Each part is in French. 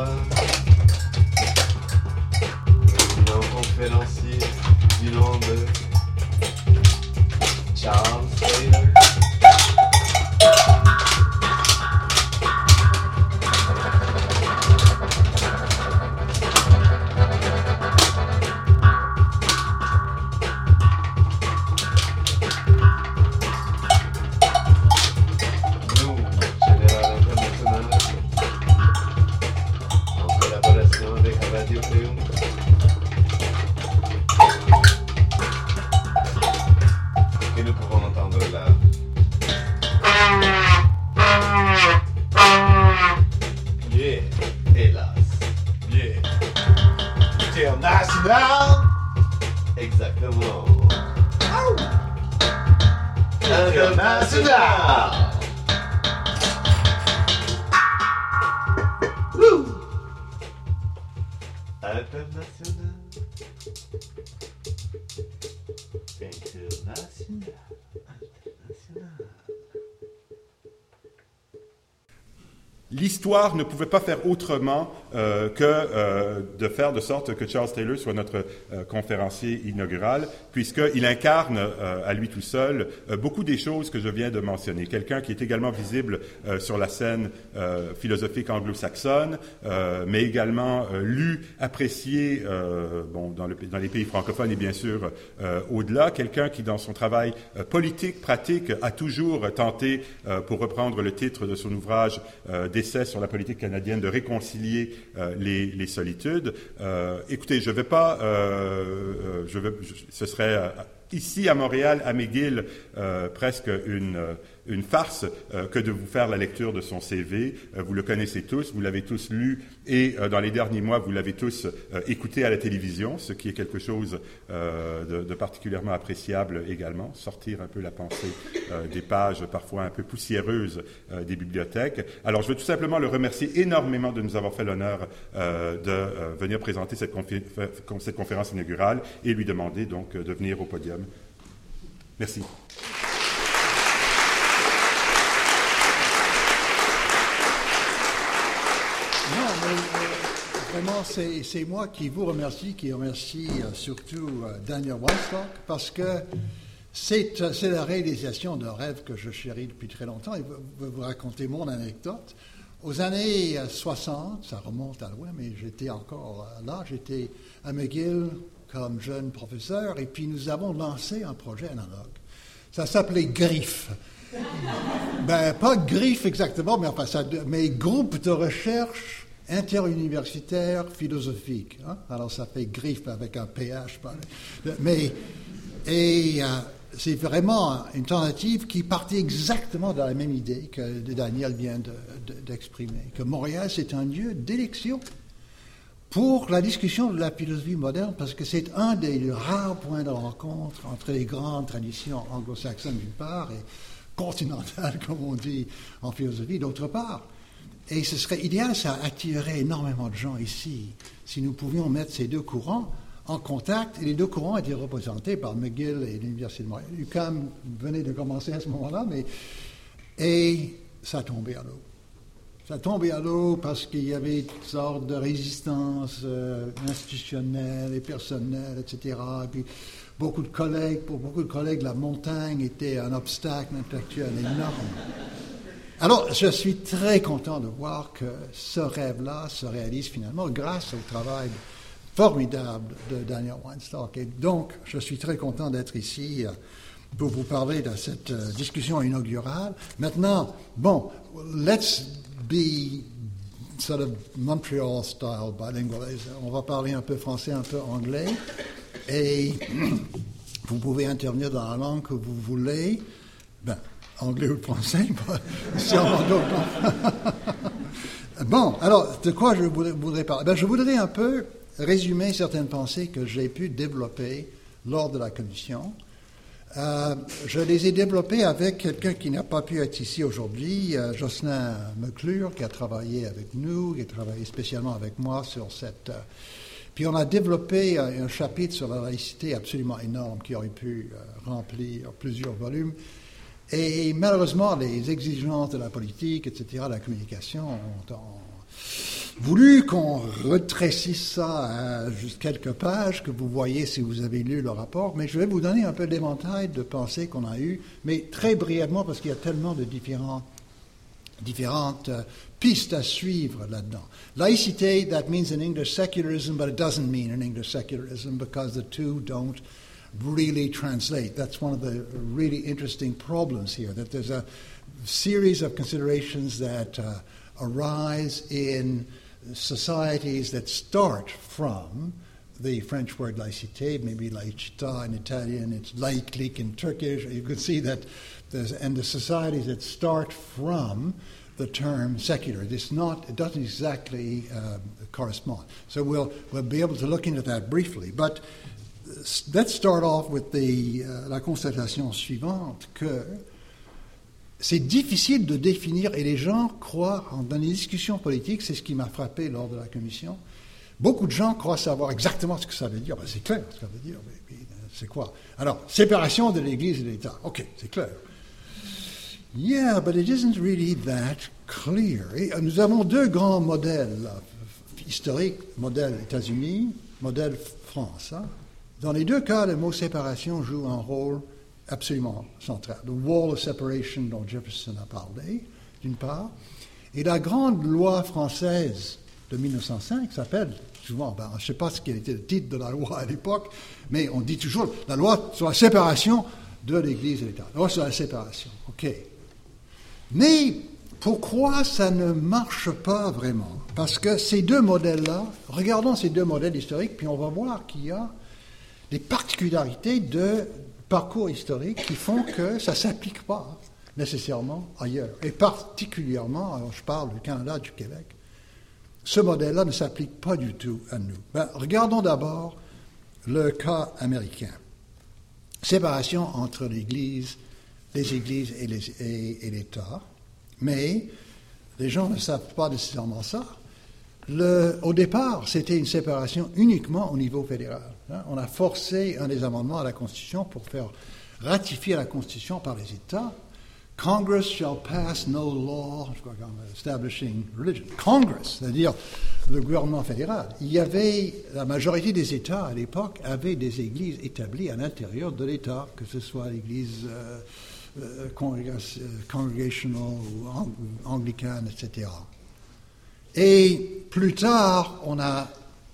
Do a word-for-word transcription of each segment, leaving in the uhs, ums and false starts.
soir, président conférencier du nom de Charles Taylor. International. Exactement. Oh. International. Woo. International. International. International. L'histoire ne pouvait pas faire autrement euh, que euh, de faire de sorte que Charles Taylor soit notre euh, conférencier inaugural, puisqu'il incarne euh, à lui tout seul euh, beaucoup des choses que je viens de mentionner. Quelqu'un qui est également visible euh, sur la scène euh, philosophique anglo-saxonne, euh, mais également euh, lu, apprécié euh, bon, dans, le, dans les pays francophones et bien sûr euh, au-delà. Quelqu'un qui, dans son travail euh, politique, pratique, a toujours tenté, euh, pour reprendre le titre de son ouvrage, euh, d'essai sur la politique canadienne, de réconcilier euh, les, les solitudes. Euh, écoutez, je ne vais pas, euh, je vais, je, ce serait euh, ici à Montréal, à McGill, euh, presque une, une farce euh, que de vous faire la lecture de son C V. Euh, vous le connaissez tous, vous l'avez tous lu et euh, dans les derniers mois, vous l'avez tous euh, écouté à la télévision, ce qui est quelque chose euh, de, de particulièrement appréciable également, sortir un peu la pensée euh, des pages parfois un peu poussiéreuses euh, des bibliothèques. Alors, je veux tout simplement le remercier énormément de nous avoir fait l'honneur euh, de euh, venir présenter cette, confé- cette conférence inaugurale et lui demander donc de venir au podium. Merci. Non, mais euh, vraiment, c'est, c'est moi qui vous remercie, qui remercie euh, surtout euh, Daniel Weinstock, parce que c'est, euh, c'est la réalisation d'un rêve que je chéris depuis très longtemps. Et je vais vous raconter mon anecdote. Aux années soixante, ça remonte à loin, mais j'étais encore là, j'étais à McGill comme jeune professeur, et puis nous avons lancé un projet analogue. Ça s'appelait GRIFF. Ben, pas GRIFF exactement, mais enfin, ça, mais Groupe de recherche interuniversitaire philosophique. Hein? Alors, ça fait GRIFF avec un P H. Mais, et euh, c'est vraiment une tentative qui partait exactement de la même idée que Daniel vient de, de, d'exprimer, que Montréal, c'est un lieu d'élection pour la discussion de la philosophie moderne, parce que c'est un des rares points de rencontre entre les grandes traditions anglo-saxonnes d'une part et continentales, comme on dit en philosophie, d'autre part. Et ce serait idéal, ça attirerait énormément de gens ici, si nous pouvions mettre ces deux courants en contact, et les deux courants étaient représentés par McGill et l'Université de Montréal. U Q A M venait de commencer à ce moment-là, mais... et ça tombait à l'eau. Ça tombait à l'eau parce qu'il y avait toutes sortes de résistances euh, institutionnelles et personnelles, et cetera. Et puis, beaucoup de collègues, pour beaucoup de collègues, la montagne était un obstacle intellectuel énorme. Alors, je suis très content de voir que ce rêve-là se réalise finalement grâce au travail formidable de Daniel Weinstock. Et donc, je suis très content d'être ici pour vous parler de cette euh, discussion inaugurale. Maintenant, bon, let's be sort of Montreal style bilingual. On va parler un peu français, un peu anglais, et vous pouvez intervenir dans la langue que vous voulez, ben, anglais ou français, sûrement d'autres. Bon, alors, de quoi je voudrais, voudrais parler? Ben, je voudrais un peu résumer certaines pensées que j'ai pu développer lors de la commission. Euh, je les ai développées avec quelqu'un qui n'a pas pu être ici aujourd'hui, euh, Jocelyn McClure, qui a travaillé avec nous, qui a travaillé spécialement avec moi sur cette... Euh, puis on a développé euh, un chapitre sur la laïcité absolument énorme qui aurait pu euh, remplir plusieurs volumes. Et malheureusement, les exigences de la politique, et cetera, de la communication ont, ont voulu qu'on retrécisse ça à juste quelques pages, que vous voyez si vous avez lu le rapport, mais je vais vous donner un peu l'éventail de pensées qu'on a eues, mais très brièvement parce qu'il y a tellement de différents, différentes uh, pistes à suivre là-dedans. Laïcité, that means in English secularism, but it doesn't mean in English secularism because the two don't really translate. That's one of the really interesting problems here, that there's a series of considerations that uh, arise in societies that start from the French word laïcité, maybe laicità in Italian, it's laiklik in Turkish. You can see that there's, and the societies that start from the term secular. It's not, it doesn't exactly uh, correspond. So we'll, we'll be able to look into that briefly. But let's start off with the, uh, la constatation suivante que c'est difficile de définir, et les gens croient, dans les discussions politiques, c'est ce qui m'a frappé lors de la commission, beaucoup de gens croient savoir exactement ce que ça veut dire. Ben, c'est clair ce que ça veut dire, mais, mais c'est quoi? Alors, séparation de l'Église et de l'État. OK, c'est clair. Yeah, but it isn't really that clear. Et nous avons deux grands modèles là, historiques, modèle États-Unis, modèle France. Hein. Dans les deux cas, le mot séparation joue un rôle absolument central. The Wall of Separation dont Jefferson a parlé, d'une part, et la grande loi française de mille neuf cent cinq s'appelle souvent, ben, je ne sais pas ce quel était le titre de la loi à l'époque, mais on dit toujours la loi sur la séparation de l'Église et l'État. La loi sur la séparation, OK. Mais pourquoi ça ne marche pas vraiment? Parce que ces deux modèles-là, regardons ces deux modèles historiques, puis on va voir qu'il y a des particularités de parcours historique qui font que ça ne s'applique pas nécessairement ailleurs. Et particulièrement, alors je parle du Canada, du Québec, ce modèle-là ne s'applique pas du tout à nous. Ben, regardons d'abord le cas américain. Séparation entre l'Église, les Églises et, les, et, et l'État. Mais les gens ne savent pas nécessairement ça. Le, au départ, c'était une séparation uniquement au niveau fédéral. Hein. On a forcé un des amendements à la Constitution pour faire ratifier la Constitution par les États. Congress shall pass no law je crois, establishing religion. Congress, c'est-à-dire le gouvernement fédéral. Il y avait, la majorité des États à l'époque avaient des églises établies à l'intérieur de l'État, que ce soit l'église euh, euh, congregational ou anglicane, et cetera. Et plus tard, on a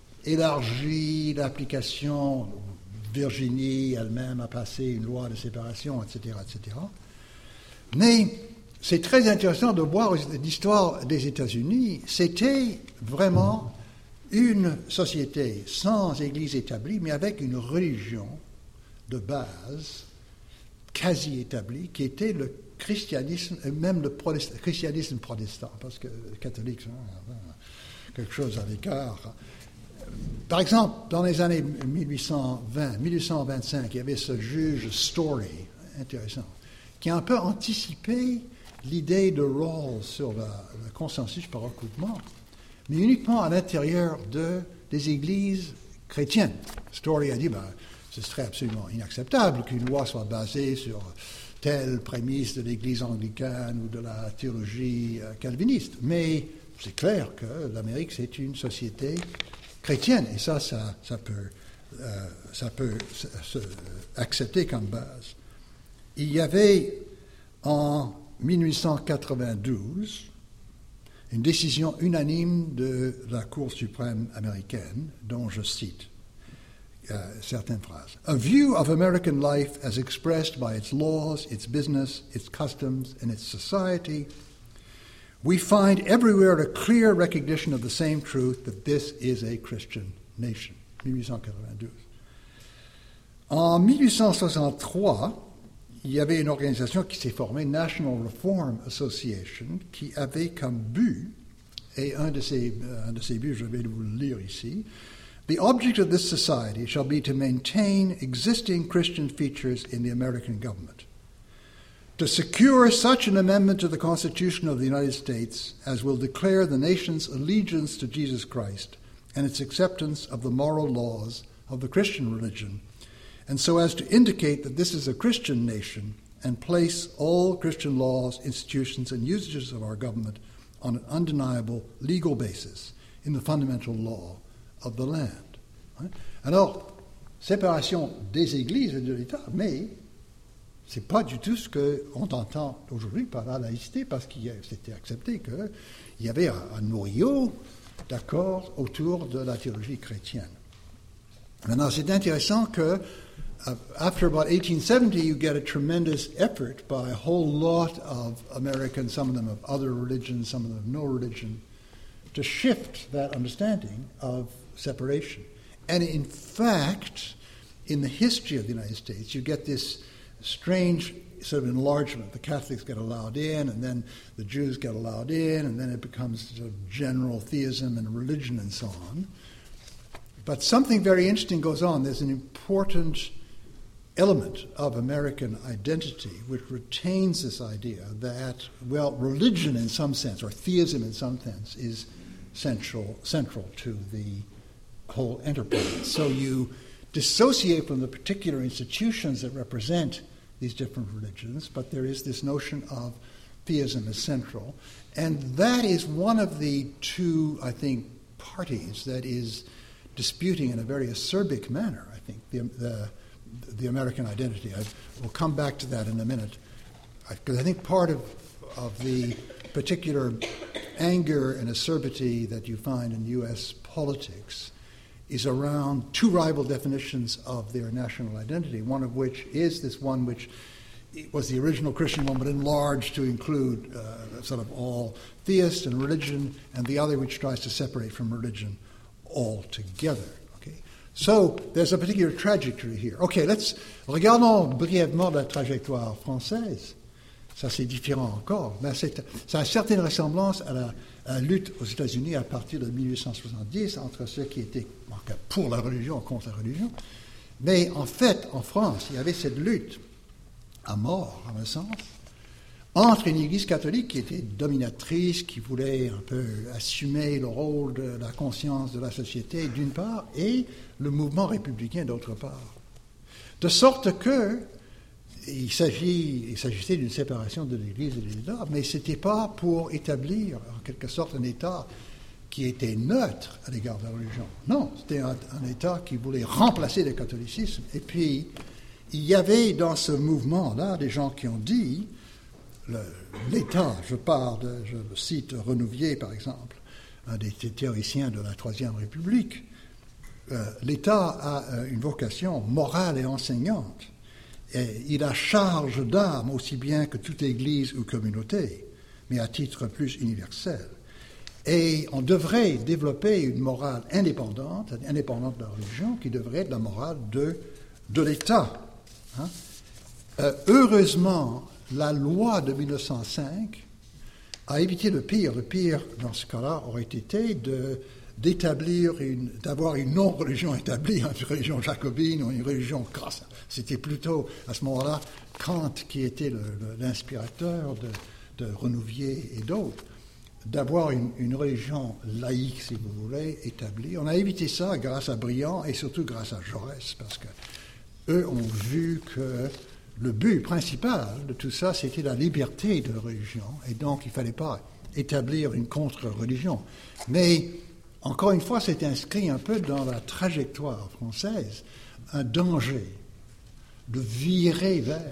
élargi l'application. Virginie elle-même a passé une loi de séparation, et cetera, et cetera. Mais c'est très intéressant de voir l'histoire des États-Unis. C'était vraiment une société sans église établie, mais avec une religion de base quasi établie, qui était le christianisme, et même le protest- christianisme protestant, parce que les catholiques sont quelque chose à l'écart. Par exemple, dans les années mille huit cent vingt, mille huit cent vingt-cinq, il y avait ce juge Story, intéressant, qui a un peu anticipé l'idée de Rawls sur la, le consensus par recoupement, mais uniquement à l'intérieur de, des églises chrétiennes. Story a dit, ben, ce serait absolument inacceptable qu'une loi soit basée sur telle prémisse de l'église anglicane ou de la théologie euh, calviniste. Mais c'est clair que l'Amérique, c'est une société chrétienne, et ça, ça, ça peut, euh, ça peut s'accepter comme base. Il y avait en mille huit cent quatre-vingt-douze une décision unanime de la Cour suprême américaine, dont je cite uh, certaines phrases. A view of American life as expressed by its laws, its business, its customs, and its society, we find everywhere a clear recognition of the same truth that this is a Christian nation. mille huit cent quatre-vingt-douze. En mille huit cent soixante-trois, il y avait une organisation qui s'est formée, National Reform Association, qui avait comme but, et un de ces, un de ces buts, je vais vous le lire ici, The object of this society shall be to maintain existing Christian features in the American government, to secure such an amendment to the Constitution of the United States as will declare the nation's allegiance to Jesus Christ and its acceptance of the moral laws of the Christian religion, and so as to indicate that this is a Christian nation and place all Christian laws, institutions, and usages of our government on an undeniable legal basis, in the fundamental law of the land. Hein? Alors, séparation des églises et de l'État, mais c'est pas du tout ce qu'on entend aujourd'hui par la laïcité, parce qu'il s'était accepté qu'il y avait un, un noyau d'accord autour de la théologie chrétienne. Maintenant, c'est intéressant que uh, after about eighteen seventy, you get a tremendous effort by a whole lot of Americans, some of them of other religions, some of them of no religion, to shift that understanding of separation. And in fact, in the history of the United States, you get this strange sort of enlargement. The Catholics get allowed in, and then the Jews get allowed in, and then it becomes sort of general theism and religion and so on. But something very interesting goes on. There's an important element of American identity which retains this idea that, well, religion in some sense, or theism in some sense, is central, central to the whole enterprise. So you dissociate from the particular institutions that represent these different religions, but there is this notion of theism as central. And that is one of the two, I think, parties that is disputing in a very acerbic manner, I think, the, the, the American identity. I, we'll come back to that in a minute, because I, I think part of, of the particular anger and acerbity that you find in U S politics is around two rival definitions of their national identity, one of which is this one which was the original Christian one, but enlarged to include uh, sort of all theist and religion, and the other which tries to separate from religion altogether. Okay? So there's a particular trajectory here. Okay, let's regardons brièvement la trajectoire française. Ça, c'est différent encore, mais c'est, ça a une certaine ressemblance à la, à la lutte aux États-Unis à partir de dix-huit soixante-dix entre ceux qui étaient pour la religion ou contre la religion. Mais en fait, en France, il y avait cette lutte à mort, à mon sens, entre une Église catholique qui était dominatrice, qui voulait un peu assumer le rôle de la conscience de la société d'une part, et le mouvement républicain d'autre part. De sorte que il, s'agit, il s'agissait d'une séparation de l'Église et de l'État, mais ce n'était pas pour établir en quelque sorte un État qui était neutre à l'égard de la religion. Non, c'était un, un État qui voulait remplacer le catholicisme. Et puis, il y avait dans ce mouvement-là des gens qui ont dit, le, l'État, je parle, de, je cite Renouvier par exemple, un des théoriciens de la Troisième République, euh, l'État a euh, une vocation morale et enseignante. Et il a charge d'âme aussi bien que toute Église ou communauté, mais à titre plus universel. Et on devrait développer une morale indépendante, indépendante de la religion, qui devrait être la morale de, de l'État. Hein? Euh, heureusement, la loi de mille neuf cent cinq a évité le pire. Le pire, dans ce cas-là, aurait été de, d'établir une, d'avoir une non-religion établie, une religion jacobine ou une religion grasse. C'était plutôt, à ce moment-là, Kant qui était le, le, l'inspirateur de, de Renouvier et d'autres, d'avoir une, une religion laïque, si vous voulez, établie. On a évité ça grâce à Briand et surtout grâce à Jaurès, parce que eux ont vu que le but principal de tout ça, c'était la liberté de la religion, et donc il ne fallait pas établir une contre-religion. Mais, encore une fois, c'est inscrit un peu dans la trajectoire française, un danger de virer vers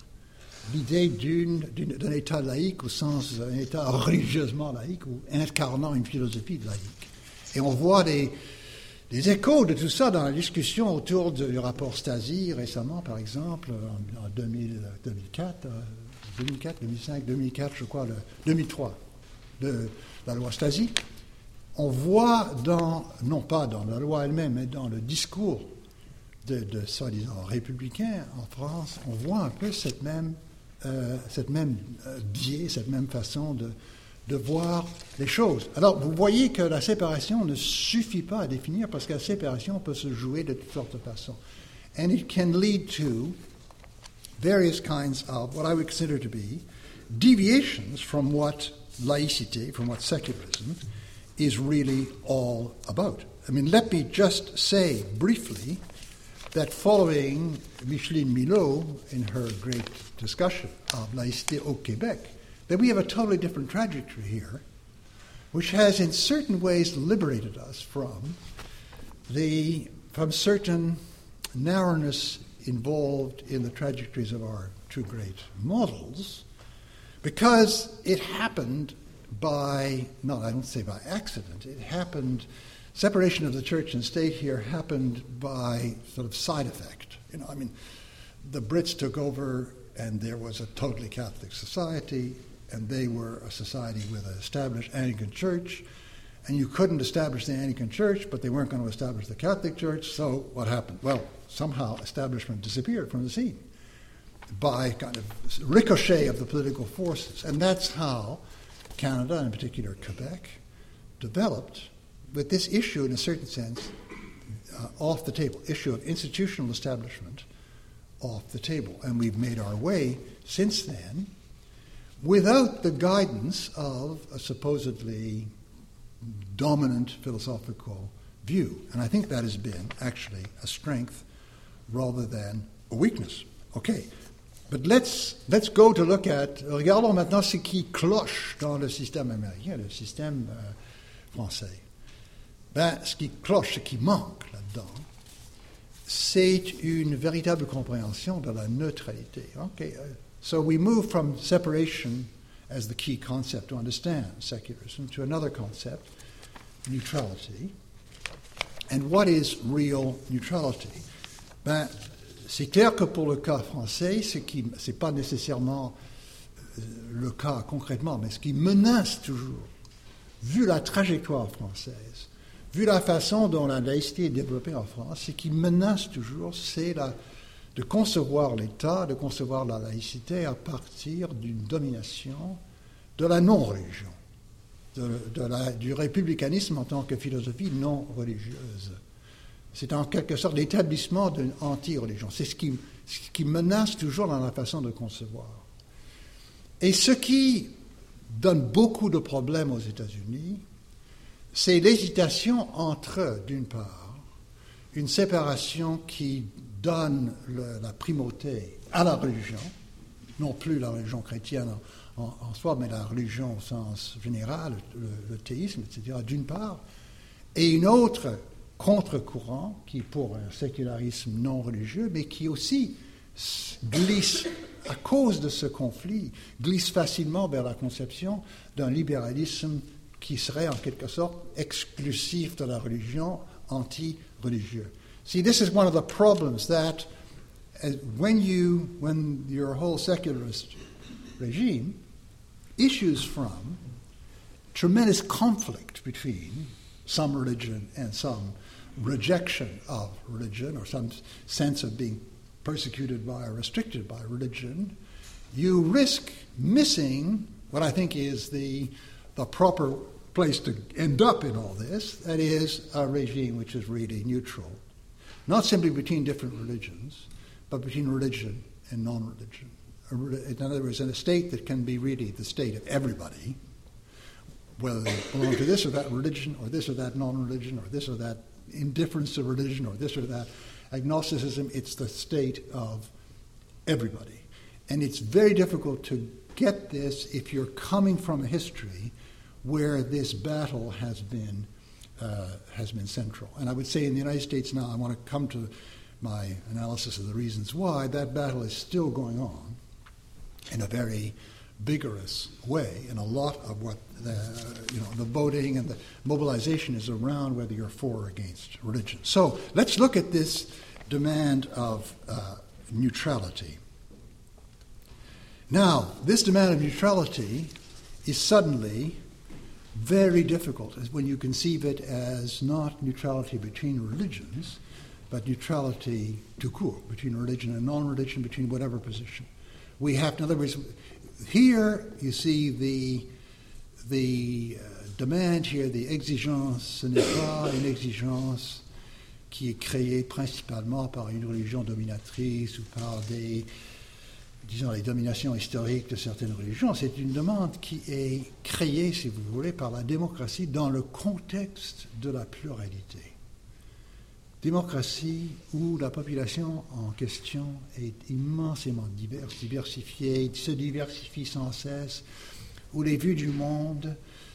l'idée d'une, d'une, d'un État laïque au sens d'un État religieusement laïque ou incarnant une philosophie laïque. Et on voit des, des échos de tout ça dans la discussion autour du rapport Stasi récemment, par exemple, en, en deux mille, deux mille quatre, deux mille quatre, deux mille cinq, deux mille quatre, je crois, le, deux mille trois, de la loi Stasi. On voit dans, non pas dans la loi elle-même, mais dans le discours de, de soi-disant républicains en France, on voit un peu cette même Euh, cette même euh, biais, cette même façon de, de voir les choses. Alors, vous voyez que la séparation ne suffit pas à définir, parce que la séparation peut se jouer de toutes sortes de façons. And it can lead to various kinds of what I would consider to be deviations from what laicity, from what secularism is really all about. I mean, let me just say briefly that following Micheline Milot in her great discussion of laïcité au Québec, that we have a totally different trajectory here which has in certain ways liberated us from the from certain narrowness involved in the trajectories of our two great models, because it happened by, no, I don't say by accident, it happened, separation of the church and state here happened by sort of side effect. You know, I mean, the Brits took over and there was a totally Catholic society, and they were a society with an established Anglican church, and you couldn't establish the Anglican church, but they weren't going to establish the Catholic church, so what happened? Well, somehow establishment disappeared from the scene by kind of ricochet of the political forces, and that's how Canada, and in particular Quebec, developed with this issue, in a certain sense, uh, off the table, issue of institutional establishment off the table. And we've made our way since then without the guidance of a supposedly dominant philosophical view. And I think that has been actually a strength rather than a weakness. Okay. But let's, let's go to look at, regardons maintenant ce qui cloche dans le système américain, le système euh, français. Ben, ce qui cloche, ce qui manque là-dedans, c'est une véritable compréhension de la neutralité. Okay. So we move from separation as the key concept to understand secularism to another concept, neutrality. And what is real neutrality? Ben, c'est clair que pour le cas français, ce qui c'est pas nécessairement euh, le cas concrètement, mais ce qui menace toujours, vu la trajectoire française, vu la façon dont la laïcité est développée en France, ce qui menace toujours, c'est la, de concevoir l'État, de concevoir la laïcité à partir d'une domination de la non-religion, de, de la, du républicanisme en tant que philosophie non religieuse. C'est en quelque sorte l'établissement d'une anti-religion. C'est ce qui, ce qui menace toujours dans la façon de concevoir. Et ce qui donne beaucoup de problèmes aux États-Unis, c'est l'hésitation entre, d'une part, une séparation qui donne le, la primauté à la religion, non plus la religion chrétienne en, en, en soi, mais la religion au sens général, le, le théisme, et cetera, d'une part, et une autre contre-courant qui, pour un sécularisme non religieux, mais qui aussi glisse, à cause de ce conflit, glisse facilement vers la conception d'un libéralisme qui serait en quelque sorte exclusif de la religion, anti-religieux. See, this is one of the problems that uh, when you, when your whole secularist regime issues from tremendous conflict between some religion and some rejection of religion, or some sense of being persecuted by or restricted by religion, you risk missing what I think is the, the proper place to end up in all this, that is a regime which is really neutral, not simply between different religions, but between religion and non-religion. In other words, in a state that can be really the state of everybody, whether they belong to this or that religion, or this or that non-religion, or this or that indifference to religion, or this or that agnosticism. It's the state of everybody. And it's very difficult to get this if you're coming from a history where this battle has been uh, has been central. And I would say in the United States now, I want to come to my analysis of the reasons why, that battle is still going on in a very vigorous way, and a lot of what the, you know, the voting and the mobilization is around whether you're for or against religion. So let's look at this demand of uh, neutrality. Now, this demand of neutrality is suddenly very difficult when you conceive it as not neutrality between religions, but neutrality tout court, between religion and non-religion, between whatever position. We have, in other words, here you see the, the uh, demand here, the exigence, ce n'est pas une exigence qui est créée principalement par une religion dominatrice ou par des, disons, les dominations historiques de certaines religions. C'est une demande qui est créée, si vous voulez, par la démocratie dans le contexte de la pluralité. Démocratie où la population en question est immensément diverse, diversifiée, se diversifie sans cesse, où les vues du monde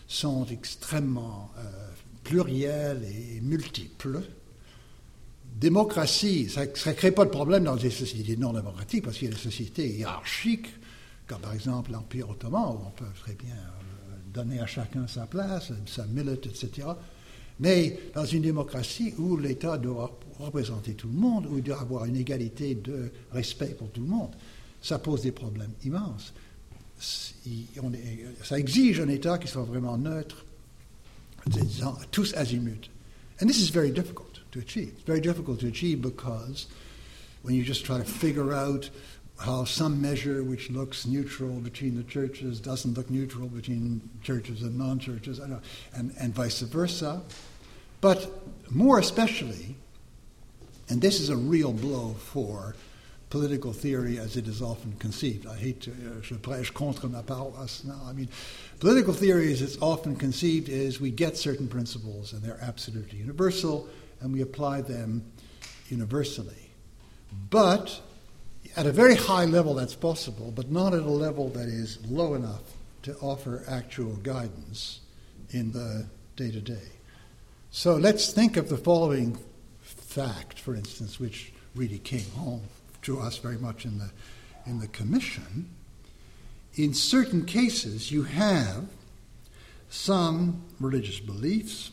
sont extrêmement euh, plurielles et multiples. Démocratie, ça ne crée pas de problème dans les sociétés non démocratiques, parce qu'il y a des sociétés hiérarchiques, comme par exemple l'Empire ottoman, où on peut très bien euh, donner à chacun sa place, sa milite, et cetera. Mais dans une démocratie où l'État doit représenter tout le monde, où il doit avoir une égalité de respect pour tout le monde, ça pose des problèmes immenses. On est, ça exige un État qui soit vraiment neutre, disant, tous azimuts. And this is very difficult to achieve. It's very difficult to achieve because when you just try to figure out how some measure which looks neutral between the churches doesn't look neutral between churches and non-churches, and, and vice versa. But more especially, and this is a real blow for political theory as it is often conceived. I hate to, uh, je prêche contre ma paroisse now. I mean, political theory as it's often conceived is we get certain principles and they're absolutely universal and we apply them universally. But at a very high level that's possible, but not at a level that is low enough to offer actual guidance in the day-to-day. So let's think of the following fact, for instance, which really came home to us very much in the in the commission. In certain cases, you have some religious beliefs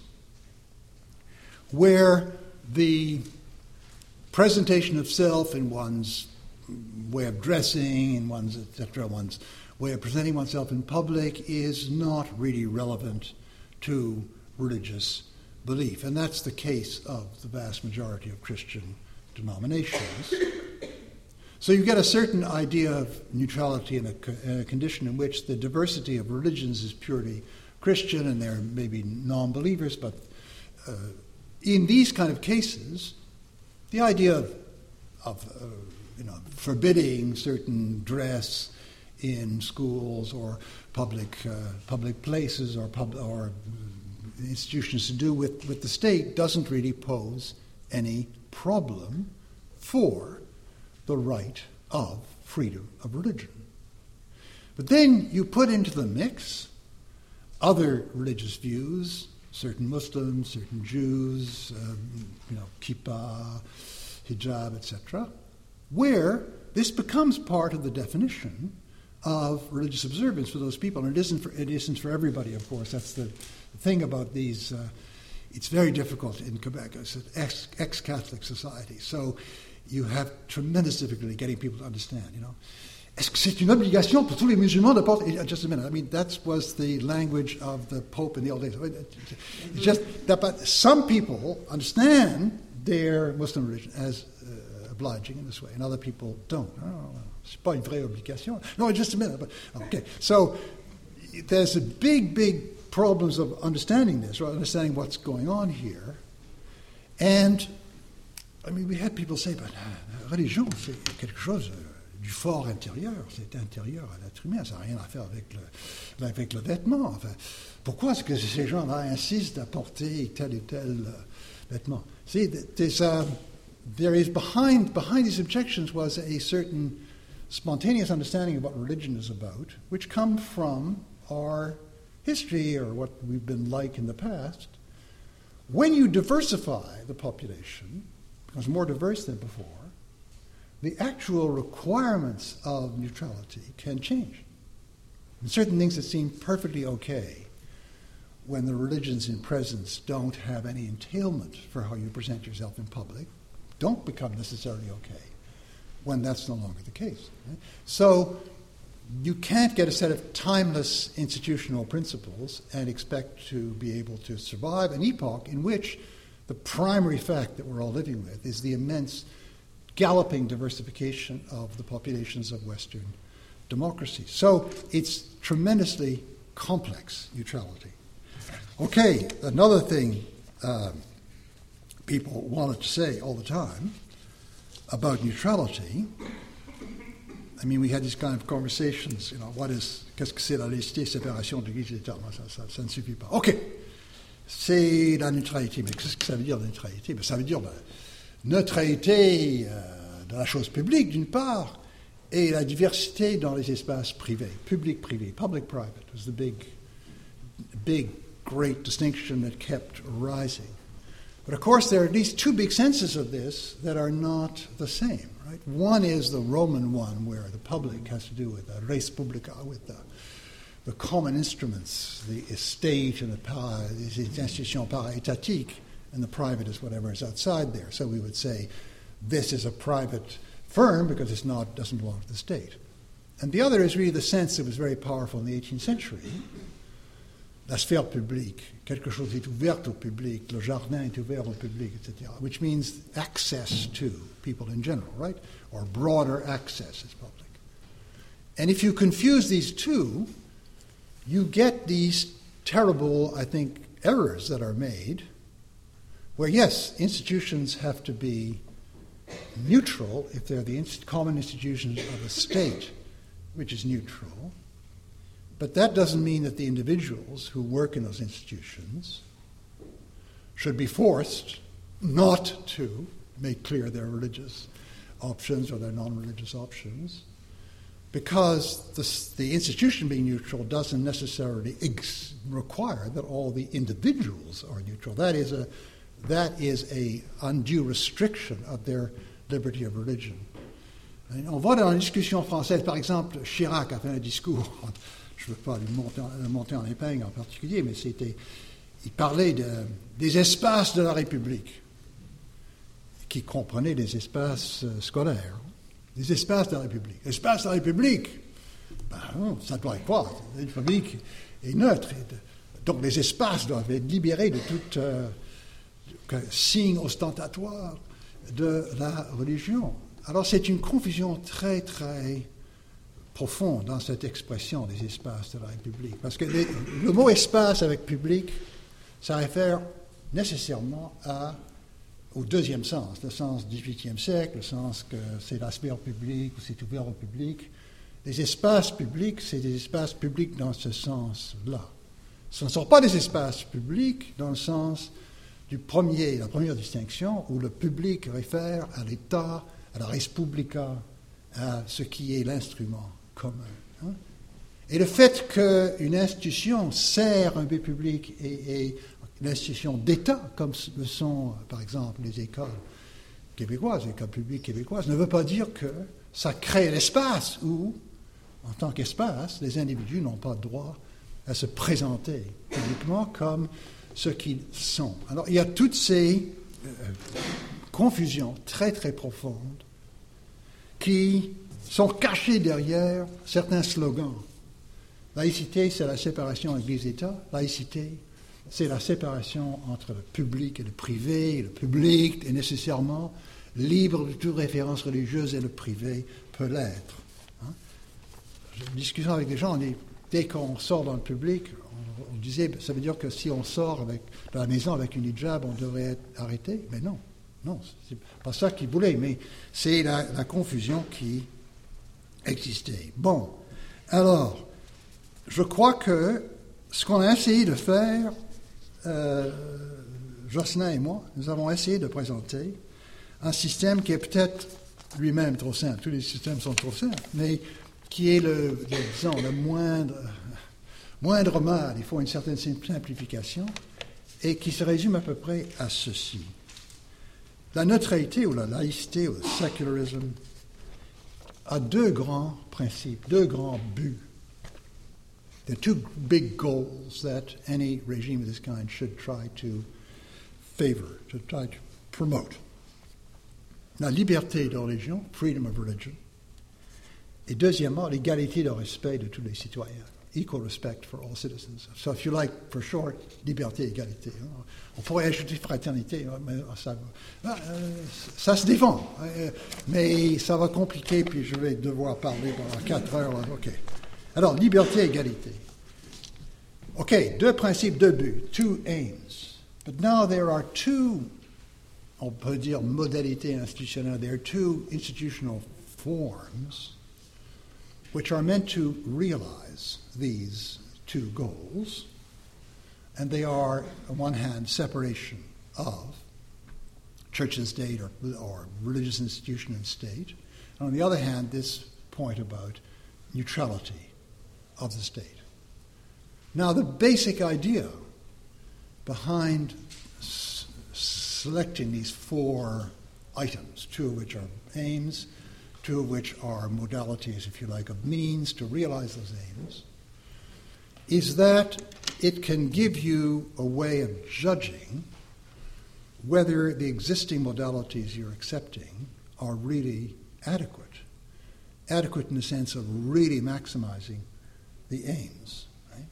where the presentation of self in one's way of dressing, in one's et cetera, one's way of presenting oneself in public is not really relevant to religious belief, and that's the case of the vast majority of Christian denominations. So you get a certain idea of neutrality in a, in a condition in which the diversity of religions is purely Christian, and there may be non-believers, but uh, in these kind of cases, the idea of, of uh, you know, forbidding certain dress in schools or public uh, public places or pub, or institutions to do with, with the state doesn't really pose any problem for the right of freedom of religion. But then you put into the mix other religious views, certain Muslims, certain Jews, um, you know, kippah, hijab, et cetera, where this becomes part of the definition of religious observance for those people. And it isn't for, it isn't for everybody, of course. That's the thing about these. Uh, it's very difficult in Quebec. It's an ex, ex-Catholic society. So you have tremendous difficulty getting people to understand, you know. Est-ce que c'est une obligation pour tous les musulmans de porter... Just a minute. I mean, that was the language of the Pope in the old days. It's just that, but some people understand their Muslim religion as uh, obliging in this way, and other people don't. Oh, c'est pas une vraie obligation. No, just a minute. But okay, so there's a big, big problems of understanding this, or understanding what's going on here, and I mean, we had people say, but uh, religion, c'est quelque chose uh, du fort intérieur, c'est intérieur à l'être humain, ça n'a rien à faire avec le, avec le vêtement. Enfin, pourquoi est-ce que ces gens-là insistent à porter tel et tel uh, vêtement? See, there's a, there is behind behind these objections was a certain spontaneous understanding of what religion is about, which come from our history or what we've been like in the past. When you diversify the population, becomes more diverse than before, the actual requirements of neutrality can change. And certain things that seem perfectly okay when the religions in presence don't have any entailment for how you present yourself in public don't become necessarily okay when that's no longer the case. Right? So you can't get a set of timeless institutional principles and expect to be able to survive an epoch in which the primary fact that we're all living with is the immense galloping diversification of the populations of Western democracy. So it's tremendously complex neutrality. Okay, another thing um, people wanted to say all the time about neutrality. I mean, we had these kind of conversations, you know, what is, qu'est-ce que c'est la laïcité, séparation de l'Église et l'État? Ça, ça, ça ne suffit pas. OK, c'est la neutralité. Mais qu'est-ce que ça veut dire, la neutralité? Ben, ça veut dire la neutralité euh, de la chose publique, d'une part, et la diversité dans les espaces privés, public-privé, public-private was the big big, great distinction that kept rising. But of course, there are at least two big senses of this that are not the same. Right? One is the Roman one, where the public has to do with the res publica, with the, the common instruments, the estate and the para, the institutions para-étatiques, and the private is whatever is outside there. So we would say this is a private firm because it's not doesn't belong to the state. And the other is really the sense that was very powerful in the eighteenth century. La sphère publique, quelque chose est ouvert au public, le jardin est ouvert au public, et cetera, which means access to people in general, right? Or broader access is public. And if you confuse these two, you get these terrible, I think, errors that are made, where, yes, institutions have to be neutral if they're the inst- common institutions of a state, which is neutral. But that doesn't mean that the individuals who work in those institutions should be forced not to make clear their religious options or their non-religious options, because the, the institution being neutral doesn't necessarily ex- require that all the individuals are neutral. That is a that is a undue restriction of their liberty of religion. On voit dans la discussion française, par exemple, Chirac a fait un discours. Je ne veux pas lui monter, monter en épingle en particulier, mais c'était, il parlait de, des espaces de la République, qui comprenaient les espaces euh, scolaires, des espaces de la République. Espaces de la République, ben non, ça doit être quoi? La République est neutre. Et de, donc les espaces doivent être libérés de tout euh, signe ostentatoire de la religion. Alors c'est une confusion très, très profonde dans cette expression des espaces de la République. Parce que les, le mot espace avec public, ça réfère nécessairement à, au deuxième sens, le sens du dix-huitième siècle, le sens que c'est la sphère publique ou c'est ouvert au public. Les espaces publics, c'est des espaces publics dans ce sens-là. Ce ne sont pas des espaces publics dans le sens du premier, la première distinction, où le public réfère à l'État, à la res publica, à ce qui est l'instrument commun. Hein? Et le fait qu'une institution sert un but public et, et une institution d'État, comme le sont, par exemple, les écoles québécoises, les écoles publiques québécoises, ne veut pas dire que ça crée l'espace où, en tant qu'espace, les individus n'ont pas droit à se présenter publiquement comme ce qu'ils sont. Alors, il y a toutes ces euh, confusions très, très profondes qui sont cachées derrière certains slogans. Laïcité, c'est la séparation Église-État. Laïcité, c'est la séparation entre le public et le privé. Et le public est nécessairement libre de toute référence religieuse et le privé peut l'être. Hein? J'ai une discussion avec des gens, on dit, dès qu'on sort dans le public, on, on disait, ça veut dire que si on sort avec, de la maison avec une hijab, on devrait être arrêté. Mais non, non, c'est pas ça qu'ils voulaient, mais c'est la, la confusion qui existait. Bon, alors, je crois que ce qu'on a essayé de faire, euh, Jocelyn et moi, nous avons essayé de présenter un système qui est peut-être lui-même trop simple. Tous les systèmes sont trop simples, mais qui est le, le disons, le moindre, moindre mal. Il faut une certaine simplification et qui se résume à peu près à ceci. La neutralité ou la laïcité ou le secularisme a deux grands principes, deux grands buts. There are two big goals that any regime of this kind should try to favor, to try to promote. La liberté de religion, freedom of religion, et deuxièmement, l'égalité de respect de tous les citoyens, equal respect for all citizens. So if you like, for short, liberté, égalité. On pourrait ajouter fraternité, mais ça, ça se défend, mais ça va compliquer, puis je vais devoir parler pendant quatre heures. OK. Alors, liberté, égalité. OK, deux principes, deux buts, two aims. But now there are two, on peut dire modalités institutionnelles, there are two institutional forms which are meant to realize these two goals. And they are, on one hand, separation of church and state or, or religious institution and state. And on the other hand, this point about neutrality of the state. Now, the basic idea behind s- selecting these four items, two of which are aims, two of which are modalities, if you like, of means to realize those aims, is that it can give you a way of judging whether the existing modalities you're accepting are really adequate. Adequate in the sense of really maximizing the aims, right?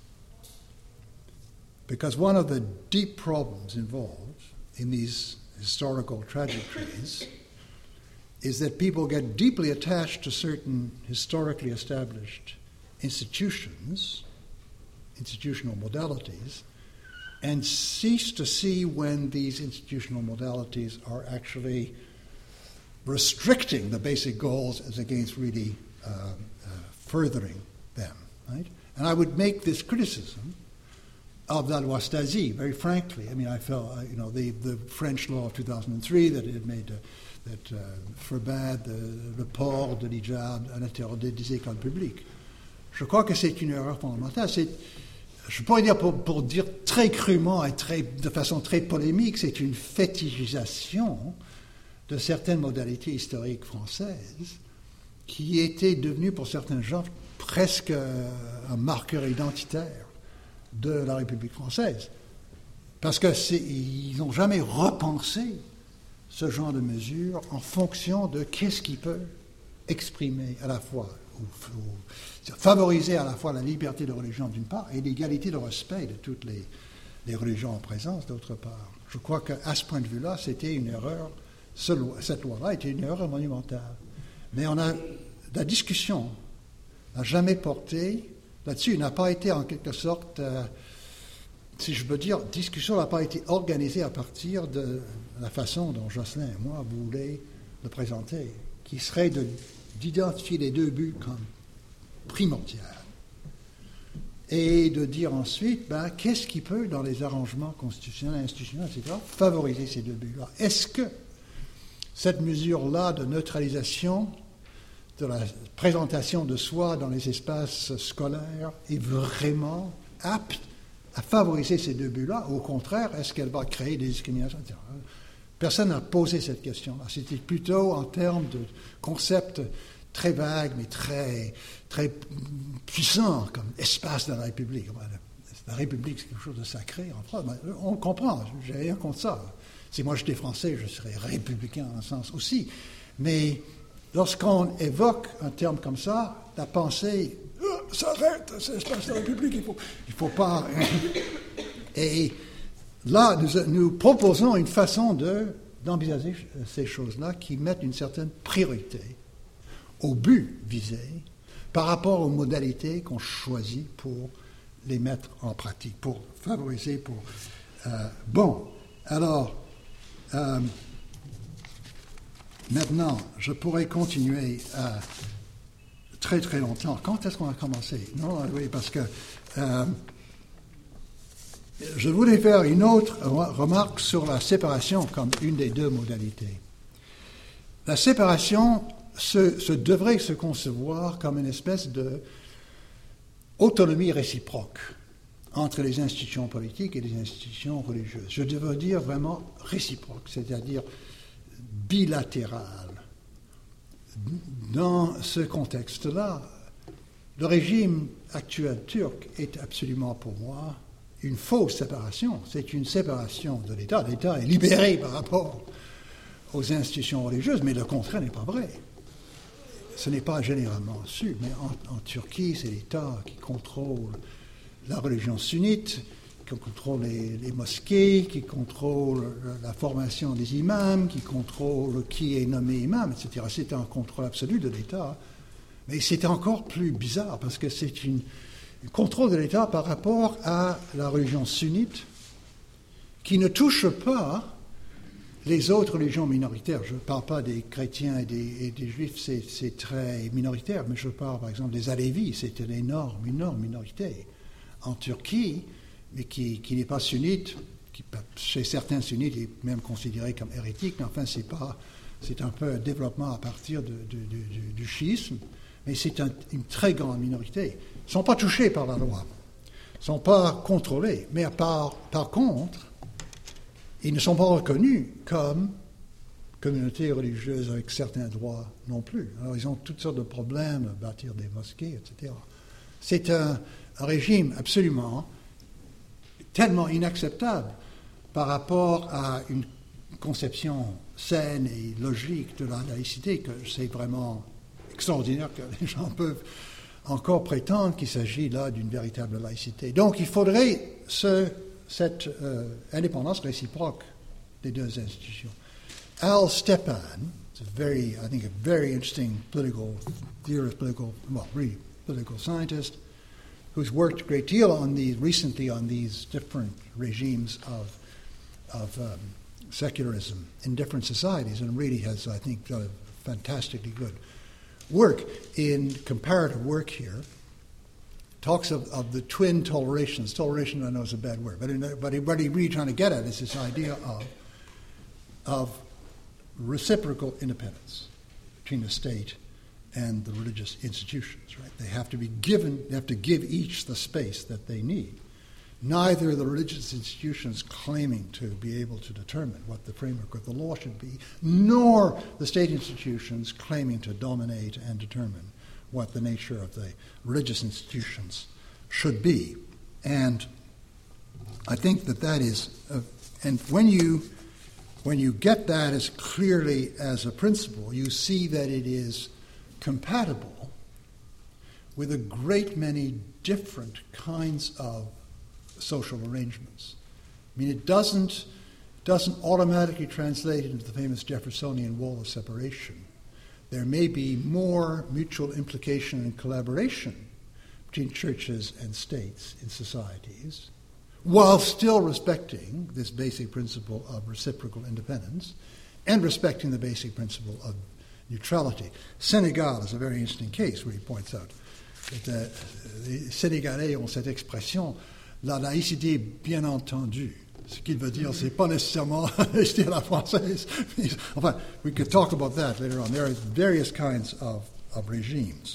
Because one of the deep problems involved in these historical trajectories is that people get deeply attached to certain historically established institutions, institutional modalities, and cease to see when these institutional modalities are actually restricting the basic goals as against really uh, uh, furthering them, right? And I would make this criticism of la loi Stasi, very frankly. I mean, I felt, uh, you know, the, the French law of two thousand three that it made, uh, that uh, forbade the, le port de l'hijab à l'intérieur des, des écoles publiques. Je crois que c'est une erreur fondamentale. C'est, je pourrais dire, pour, pour dire très crûment et très, de façon très polémique, c'est une fétichisation de certaines modalités historiques françaises qui étaient devenues pour certains gens presque un marqueur identitaire de la République française. Parce qu'ils n'ont jamais repensé ce genre de mesures en fonction de qu'est-ce qui peut exprimer à la fois, ou, ou favoriser à la fois la liberté de religion d'une part et l'égalité de respect de toutes les, les religions en présence d'autre part. Je crois qu'à ce point de vue-là, c'était une erreur. Ce loi, cette loi-là était une erreur monumentale. Mais on a, la discussion n'a jamais porté là-dessus, n'a pas été en quelque sorte, euh, si je peux dire, discussion n'a pas été organisée à partir de la façon dont Jocelyn et moi voulaient le présenter, qui serait de, d'identifier les deux buts comme primordiaux et de dire ensuite, ben, qu'est-ce qui peut, dans les arrangements constitutionnels, institutionnels, et cetera, favoriser ces deux buts-là. Est-ce que cette mesure-là de neutralisation de la présentation de soi dans les espaces scolaires est vraiment apte à favoriser ces deux buts-là? Ou au contraire, est-ce qu'elle va créer des discriminations, et cetera? Personne n'a posé cette question-là. C'était plutôt en termes de concepts très vagues, mais très, très puissants, comme espace de la République. La République, c'est quelque chose de sacré en France. On comprend, j'ai rien contre ça. Si moi j'étais français, je serais républicain en un sens aussi. Mais lorsqu'on évoque un terme comme ça, la pensée, oh, s'arrête, c'est l'espace de la République, il ne faut, il faut pas. Et là, nous, nous proposons une façon de, d'envisager ces choses-là qui mettent une certaine priorité au but visé par rapport aux modalités qu'on choisit pour les mettre en pratique, pour favoriser, pour. Euh, bon, alors. Euh, maintenant, je pourrais continuer euh, très très longtemps. Quand est-ce qu'on a commencé? Non, oui, parce que euh, je voulais faire une autre remarque sur la séparation comme une des deux modalités. La séparation se, se devrait se concevoir comme une espèce de autonomie réciproque entre les institutions politiques et les institutions religieuses. Je devrais dire vraiment réciproque, c'est-à-dire bilatérale. Dans ce contexte-là, le régime actuel turc est absolument pour moi une fausse séparation. C'est une séparation de l'État. L'État est libéré par rapport aux institutions religieuses, mais le contraire n'est pas vrai. Ce n'est pas généralement su, mais en, en Turquie, c'est l'État qui contrôle la religion sunnite, qui contrôle les, les mosquées, qui contrôle la formation des imams, qui contrôle qui est nommé imam, et cetera. C'est un contrôle absolu de l'État. Mais c'est encore plus bizarre, parce que c'est une, un contrôle de l'État par rapport à la religion sunnite, qui ne touche pas les autres religions minoritaires. Je ne parle pas des chrétiens et des, et des juifs, c'est, c'est très minoritaire, mais je parle par exemple des Alevis, c'est une énorme, énorme minorité en Turquie, mais qui, qui n'est pas sunnite, qui chez certains sunnites est même considéré comme hérétique, mais enfin c'est pas, c'est un peu un développement à partir de, de, de, du, du chiisme, mais c'est un, une très grande minorité. Ils ne sont pas touchés par la loi. sont pas contrôlés. Mais par, par contre, ils ne sont pas reconnus comme communautés religieuses avec certains droits non plus. Alors ils ont toutes sortes de problèmes à bâtir des mosquées, et cetera. C'est un, un régime absolument tellement inacceptable par rapport à une conception saine et logique de la laïcité que c'est vraiment extraordinaire que les gens peuvent encore prétendre qu'il s'agit là d'une véritable laïcité. Donc il faudrait ce, cette euh, indépendance réciproque des deux institutions. Al Stepan, it's a very, I think, a very interesting political theorist, political, well, really political scientist, who's worked a great deal on these recently on these different regimes of of um, secularism in different societies, and really has, I think, done a fantastically good work in comparative work here. Talks of, of the twin tolerations. Toleration, I know, is a bad word, but in, but what he's really trying to get at is this idea of of reciprocal independence between the state and the religious institutions, right? They have to be given, they have to give each the space that they need. Neither the religious institutions claiming to be able to determine what the framework of the law should be, nor the state institutions claiming to dominate and determine what the nature of the religious institutions should be. And I think that that is, a, and when you when you get that as clearly as a principle, you see that it is compatible with a great many different kinds of social arrangements. I mean, it doesn't doesn't automatically translate into the famous Jeffersonian wall of separation. There may be more mutual implication and collaboration between churches and states in societies, while still respecting this basic principle of reciprocal independence and respecting the basic principle of neutrality. Senegal is a very interesting case where he points out that uh, les Sénégalais ont cette expression, la laïcité bien entendue. Ce qu'il veut dire, c'est pas nécessairement laïcité à la française. Enfin, we could talk about that later on. There are various kinds of, of regimes.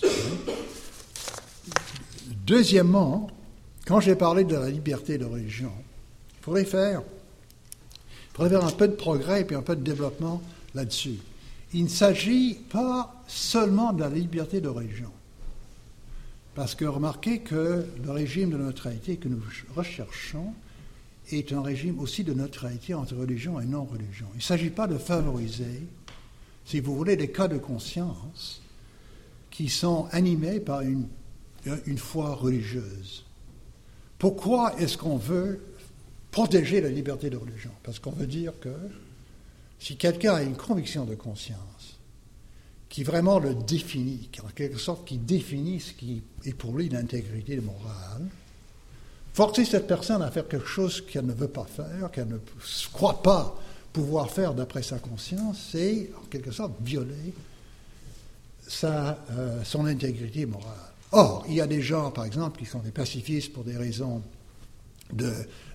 Deuxièmement, quand j'ai parlé de la liberté de religion, il faudrait faire, il faudrait faire un peu de progrès et puis un peu de développement là-dessus. Il ne s'agit pas seulement de la liberté de religion. Parce que remarquez que le régime de neutralité que nous recherchons est un régime aussi de neutralité entre religion et non-religion. Il ne s'agit pas de favoriser, si vous voulez, des cas de conscience qui sont animés par une, une foi religieuse. Pourquoi est-ce qu'on veut protéger la liberté de religion? Parce qu'on veut dire que si quelqu'un a une conviction de conscience qui vraiment le définit, en quelque sorte qui définit ce qui est pour lui l'intégrité morale, forcer cette personne à faire quelque chose qu'elle ne veut pas faire, qu'elle ne croit pas pouvoir faire d'après sa conscience, c'est en quelque sorte violer sa, euh, son intégrité morale. Or, il y a des gens, par exemple, qui sont des pacifistes pour des raisons de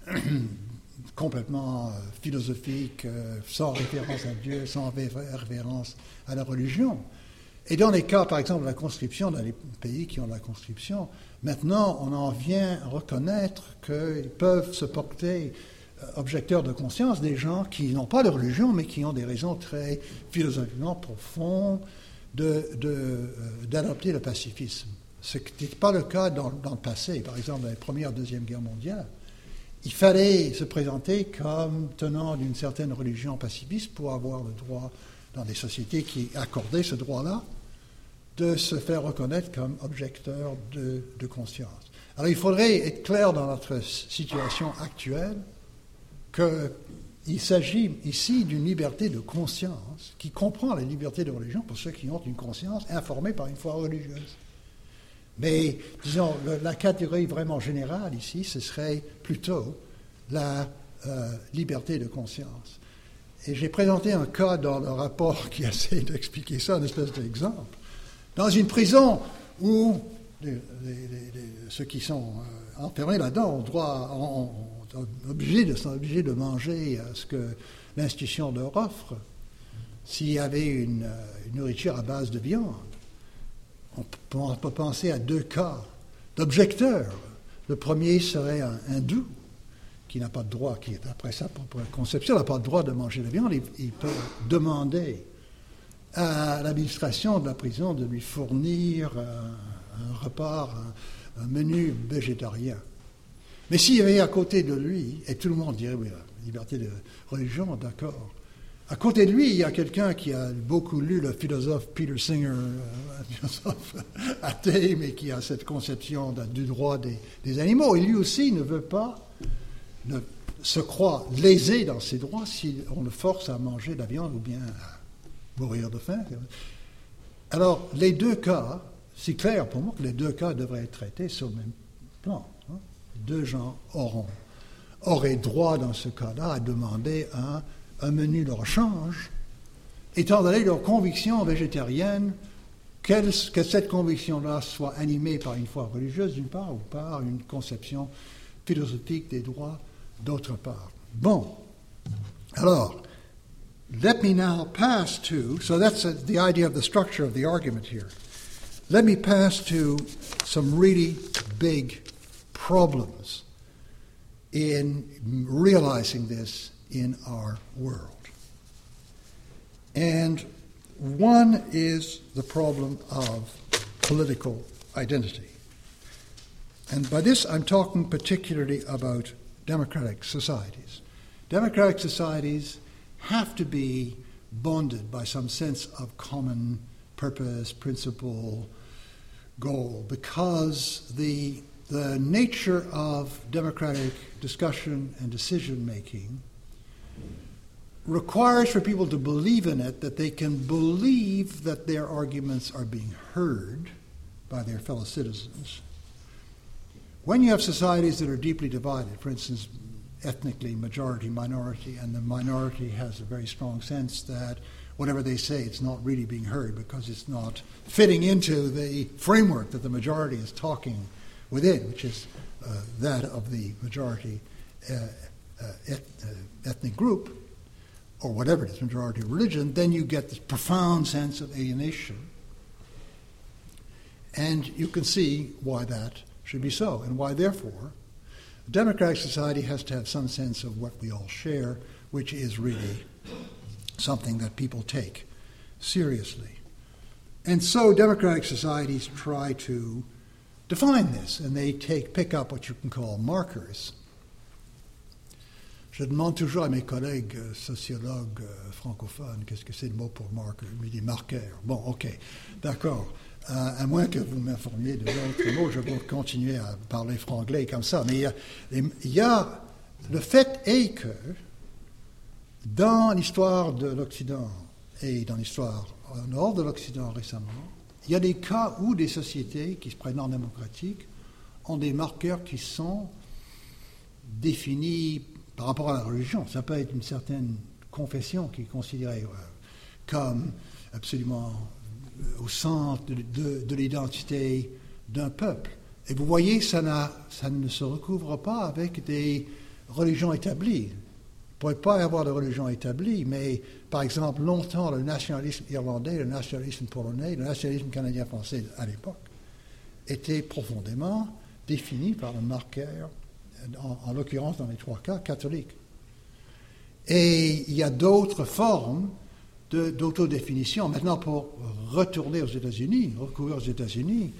complètement euh, philosophiques, euh, sans référence à Dieu, sans référence à la religion. Et dans les cas, par exemple, de la conscription, dans les pays qui ont la conscription, maintenant, on en vient reconnaître qu'ils peuvent se porter euh, objecteurs de conscience des gens qui n'ont pas de religion, mais qui ont des raisons très philosophiquement profondes de, de, euh, d'adopter le pacifisme. Ce qui n'était pas le cas dans, dans le passé, par exemple, dans la Première et Deuxième Guerre mondiale. Il fallait se présenter comme tenant d'une certaine religion pacifiste pour avoir le droit, dans des sociétés qui accordaient ce droit-là, de se faire reconnaître comme objecteur de, de conscience. Alors il faudrait être clair dans notre situation actuelle qu'il s'agit ici d'une liberté de conscience qui comprend la liberté de religion pour ceux qui ont une conscience informée par une foi religieuse. Mais, disons, le, la catégorie vraiment générale ici, ce serait plutôt la euh, liberté de conscience. Et j'ai présenté un cas dans le rapport qui essaie d'expliquer ça, une espèce d'exemple. Dans une prison où les, les, les, ceux qui sont euh, enfermés là-dedans ont droit, ont, ont, ont obligés de, sont obligés de manger euh, ce que l'institution leur offre. S'il y avait une, une nourriture à base de viande, on peut penser à deux cas d'objecteurs. Le premier serait un hindou qui n'a pas de droit, qui, d'après sa propre conception, n'a pas de droit de manger de viande. Il, il peut demander à l'administration de la prison de lui fournir un, un repas, un, un menu végétarien. Mais s'il y avait à côté de lui, et tout le monde dirait, oui, la liberté de religion, d'accord. À côté de lui, il y a quelqu'un qui a beaucoup lu le philosophe Peter Singer, un philosophe athée, mais qui a cette conception de, du droit des, des animaux. Et lui aussi ne veut pas, ne se croit lésé dans ses droits si on le force à manger de la viande ou bien à mourir de faim. Alors, les deux cas, c'est clair pour moi que les deux cas devraient être traités sur le même plan. Hein. Deux gens auront, auraient droit dans ce cas-là à demander un un menu de rechange, étant donné leur conviction végétarienne, que cette conviction-là soit animée par une foi religieuse d'une part, ou par une conception philosophique des droits d'autre part. Bon, alors, let me now pass to, so that's a, the idea of the structure of the argument here. Let me pass to some really big problems in realizing this in our world. And one is the problem of political identity. And by this I'm talking particularly about democratic societies. Democratic societies have to be bonded by some sense of common purpose, principle, goal, because the, the nature of democratic discussion and decision-making requires for people to believe in it, that they can believe that their arguments are being heard by their fellow citizens. When you have societies that are deeply divided, for instance, ethnically majority-minority, and the minority has a very strong sense that whatever they say, it's not really being heard because it's not fitting into the framework that the majority is talking within, which is uh, that of the majority uh, uh, et- uh, ethnic group, or whatever it is, majority religion, then you get this profound sense of alienation. And you can see why that should be so, and why, therefore, a democratic society has to have some sense of what we all share, which is really something that people take seriously. And so democratic societies try to define this, and they take pick up what you can call markers. Je demande toujours à mes collègues euh, sociologues euh, francophones qu'est-ce que c'est le mot pour marqueur. Ils me disent marqueur. Bon, ok, d'accord. Euh, à moins que vous m'informiez de d'autres mots, je vais continuer à parler franglais comme ça. Mais il y a, il y a le fait est que dans l'histoire de l'Occident et dans l'histoire au nord de l'Occident récemment, il y a des cas où des sociétés qui se prétendent démocratiques ont des marqueurs qui sont définis par rapport à la religion. Ça peut être une certaine confession qui est considérée euh, comme absolument euh, au centre de, de, de l'identité d'un peuple. Et vous voyez, ça, n'a, ça ne se recouvre pas avec des religions établies. Il ne pourrait pas y avoir de religion établie, mais par exemple, longtemps, le nationalisme irlandais, le nationalisme polonais, le nationalisme canadien-français à l'époque étaient profondément définis par le marqueur, En, en l'occurrence dans les trois cas, catholiques. Et il y a d'autres formes de, d'autodéfinition. Maintenant, pour retourner aux États-Unis, recourir aux États-Unis,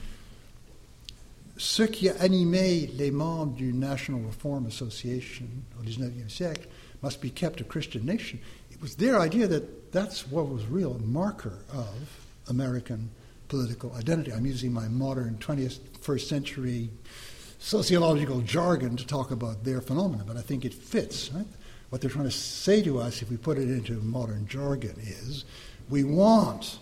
ce qui a animé les membres du National Reform Association au dix-neuvième siècle must be kept a Christian nation. It was their idea that that's what was real marker of American political identity. I'm using my modern twenty-first century sociological jargon to talk about their phenomena, but I think it fits. Right? What they're trying to say to us, if we put it into modern jargon, is we want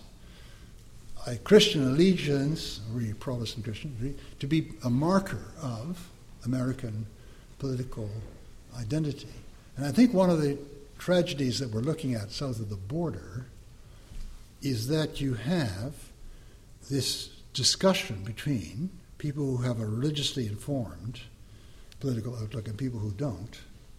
a Christian allegiance, really Protestant Christian, to be a marker of American political identity. And I think one of the tragedies that we're looking at south of the border is that you have this discussion between people who have a religiously informed political outlook and people who don't,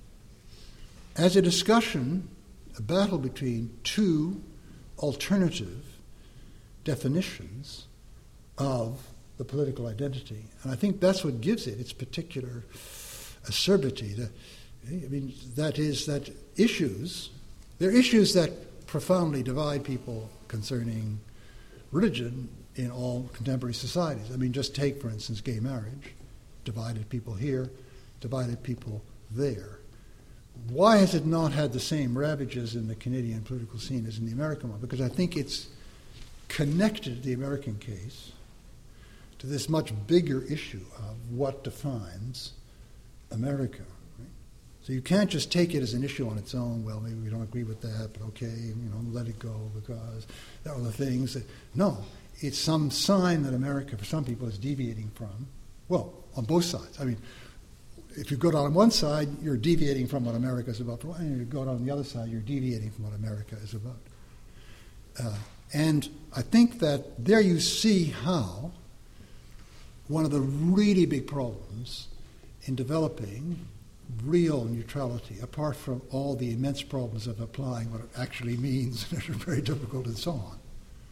as a discussion, a battle between two alternative definitions of the political identity. And I think that's what gives it its particular acerbity. The, I mean, that is that issues, there are issues that profoundly divide people concerning religion in all contemporary societies. I mean, just take, for instance, gay marriage. Divided people here, divided people there. Why has it not had the same ravages in the Canadian political scene as in the American one? Because I think it's connected the American case to this much bigger issue of what defines America. Right? So you can't just take it as an issue on its own. Well, maybe we don't agree with that, but okay, you know, let it go because there are the things that... No, it's some sign that America, for some people, is deviating from, well, on both sides. I mean, if you go down on one side, you're deviating from what America is about. And if you go down on the other side, you're deviating from what America is about. Uh, and I think that there you see how one of the really big problems in developing real neutrality, apart from all the immense problems of applying what it actually means, which are very difficult and so on,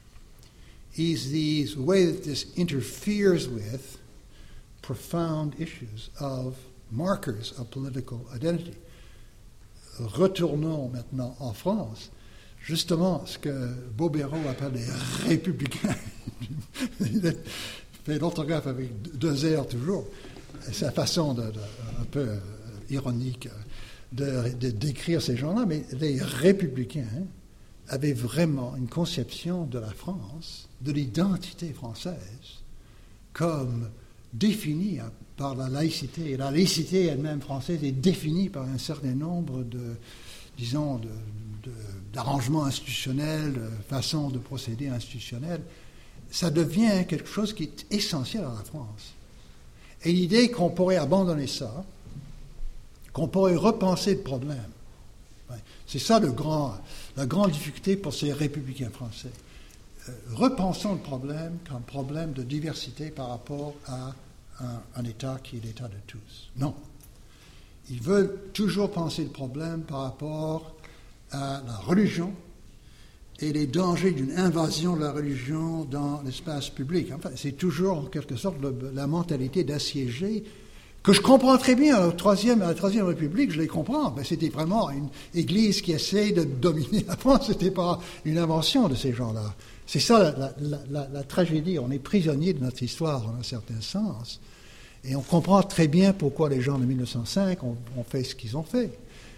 is the way that this interferes with profound issues of markers of political identity. Retournons maintenant en France. Justement, ce que Bobéro appelle les républicains. Il fait l'orthographe avec deux R toujours. Sa façon de, de, un peu euh, ironique de, de décrire ces gens-là, mais les républicains avaient vraiment une conception de la France, de l'identité française, comme définie par la laïcité. Et la laïcité elle-même française est définie par un certain nombre de, disons, de, de, d'arrangements institutionnels, de façons de procéder institutionnels. Ça devient quelque chose qui est essentiel à la France. Et l'idée qu'on pourrait abandonner ça, qu'on pourrait repenser le problème, c'est ça le grand, la grande difficulté pour ces républicains français. Euh, repensons le problème comme problème de diversité par rapport à un, un État qui est l'État de tous. Non. Ils veulent toujours penser le problème par rapport à la religion et les dangers d'une invasion de la religion dans l'espace public. Enfin, c'est toujours en quelque sorte le, la mentalité d'assiéger, que je comprends très bien. À la Troisième, à la Troisième République, je les comprends. Ben, c'était vraiment une église qui essaye de dominer la France. Ce n'était pas une invention de ces gens-là. C'est ça la, la, la, la tragédie. On est prisonnier de notre histoire en un certain sens. Et on comprend très bien pourquoi les gens de mille neuf cent cinq ont, ont fait ce qu'ils ont fait.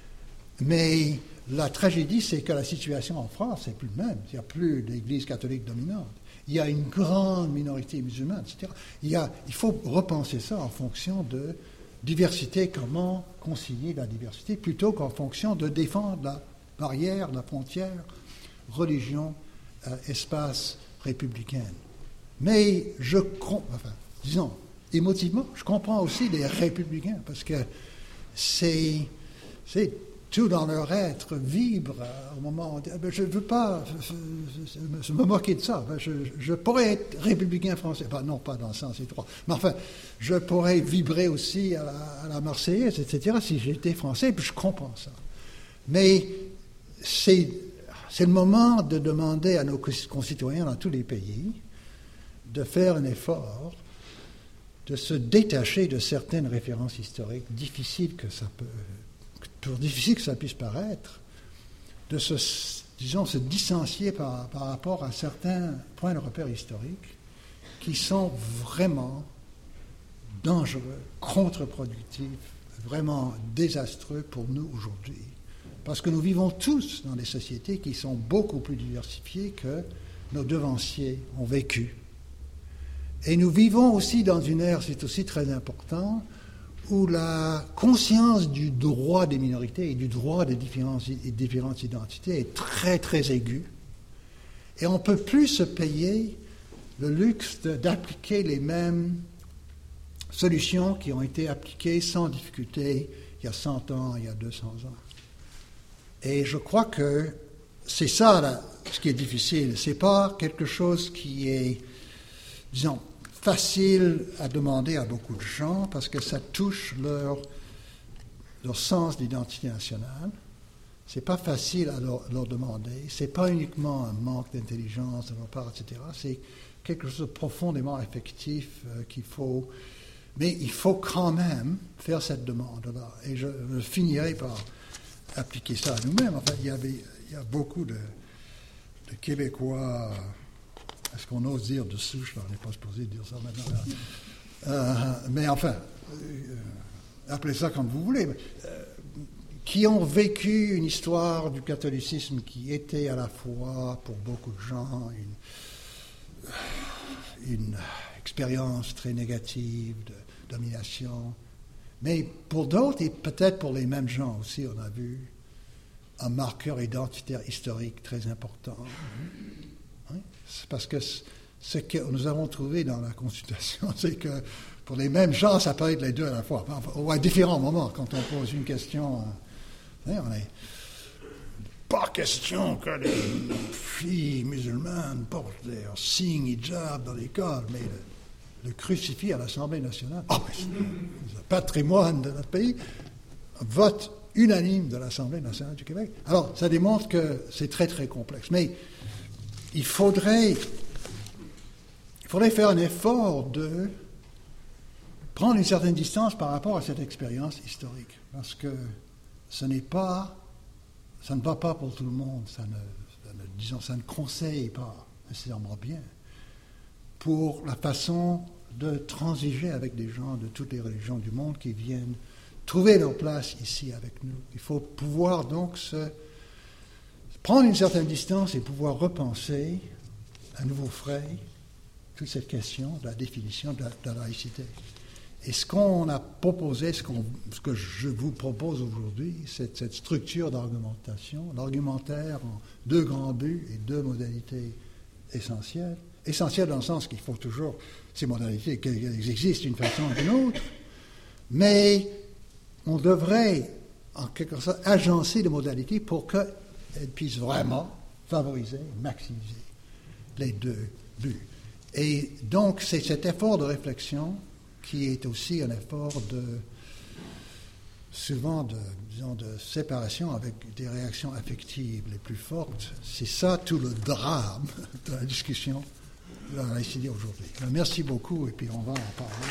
Mais la tragédie, c'est que la situation en France n'est plus la même. Il n'y a plus d'église catholique dominante. Il y a une grande minorité musulmane, et cetera. Il, y a, il faut repenser ça en fonction de diversité, comment concilier la diversité, plutôt qu'en fonction de défendre la barrière, la frontière, religion, euh, espace républicain. Mais je crois, enfin, disons, émotivement, je comprends aussi les républicains, parce que c'est, c'est tout dans leur être vibre au moment où je ne veux pas je, me moquer de ça. Je, je pourrais être républicain français. Enfin, non, pas dans le sens étroit. Mais enfin, je pourrais vibrer aussi à la, à la Marseillaise, et cetera, si j'étais français, puis je comprends ça. Mais c'est, c'est le moment de demander à nos concitoyens dans tous les pays de faire un effort, de se détacher de certaines références historiques, difficiles que ça peut... pour difficile que ça puisse paraître, de se, disons, se distancier par, par rapport à certains points de repère historiques qui sont vraiment dangereux, contre-productifs, vraiment désastreux pour nous aujourd'hui. Parce que nous vivons tous dans des sociétés qui sont beaucoup plus diversifiées que nos devanciers ont vécu. Et nous vivons aussi dans une ère, c'est aussi très important, où la conscience du droit des minorités et du droit des différentes, des différentes identités est très, très aiguë. Et on ne peut plus se payer le luxe de, d'appliquer les mêmes solutions qui ont été appliquées sans difficulté il y a cent ans, il y a deux cents ans. Et je crois que c'est ça, là, ce qui est difficile. Ce n'est pas quelque chose qui est, disons, facile à demander à beaucoup de gens parce que ça touche leur, leur sens d'identité nationale. C'est pas facile à leur, leur demander. C'est pas uniquement un manque d'intelligence de leur part, et cetera. C'est quelque chose de profondément affectif euh, qu'il faut... Mais il faut quand même faire cette demande-là. Et je, je finirai par appliquer ça à nous-mêmes. Enfin, il y avait, il y a beaucoup de, de Québécois, est-ce qu'on ose dire de souche, là, on n'est pas supposé dire ça maintenant. Là. Euh, mais enfin, euh, appelez ça comme vous voulez. Euh, qui ont vécu une histoire du catholicisme qui était à la fois, pour beaucoup de gens, une, une expérience très négative de domination. Mais pour d'autres, et peut-être pour les mêmes gens aussi, on a vu un marqueur identitaire historique très important. Hein? C'est parce que ce que nous avons trouvé dans la Constitution, c'est que pour les mêmes gens, ça peut être les deux à la fois, enfin, ou à différents moments, quand on pose une question. Hein, on est pas question que les filles musulmanes portent leur signe hijab dans l'école, mais le, le crucifix à l'Assemblée nationale, oh, c'est le patrimoine de notre pays, vote unanime de l'Assemblée nationale du Québec. Alors, ça démontre que c'est très, très complexe. Mais il faudrait, il faudrait faire un effort de prendre une certaine distance par rapport à cette expérience historique, parce que ce n'est pas, ça ne va pas pour tout le monde, ça ne, ça ne, disons, ça ne conseille pas nécessairement bien pour la façon de transiger avec des gens de toutes les religions du monde qui viennent trouver leur place ici avec nous. Il faut pouvoir donc se prendre une certaine distance et pouvoir repenser à nouveau frais toute cette question de la définition de la, de la laïcité. Et ce qu'on a proposé, ce, qu'on, ce que je vous propose aujourd'hui, c'est cette structure d'argumentation, l'argumentaire en deux grands buts et deux modalités essentielles. Essentielles dans le sens qu'il faut toujours ces modalités, qu'elles existent d'une façon ou d'une autre, mais on devrait, en quelque sorte, agencer les modalités pour qu'elles puissent vraiment favoriser, maximiser les deux buts. Et donc, c'est cet effort de réflexion qui est aussi un effort de, souvent de, disons, de séparation avec des réactions affectives les plus fortes. C'est ça tout le drame de la discussion de la laïcité aujourd'hui. Merci beaucoup, et puis on va en parler.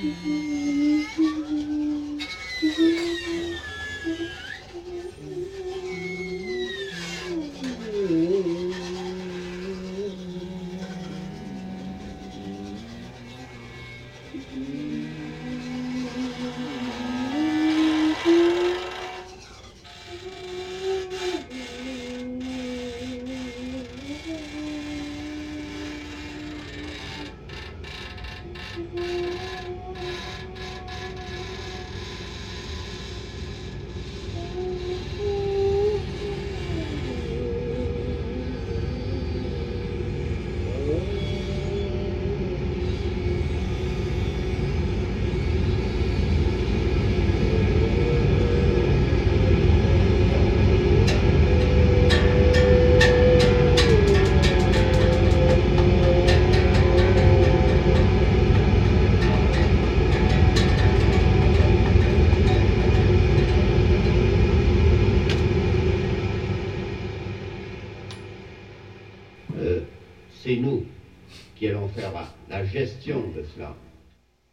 C'est nous qui allons faire la, la gestion de cela.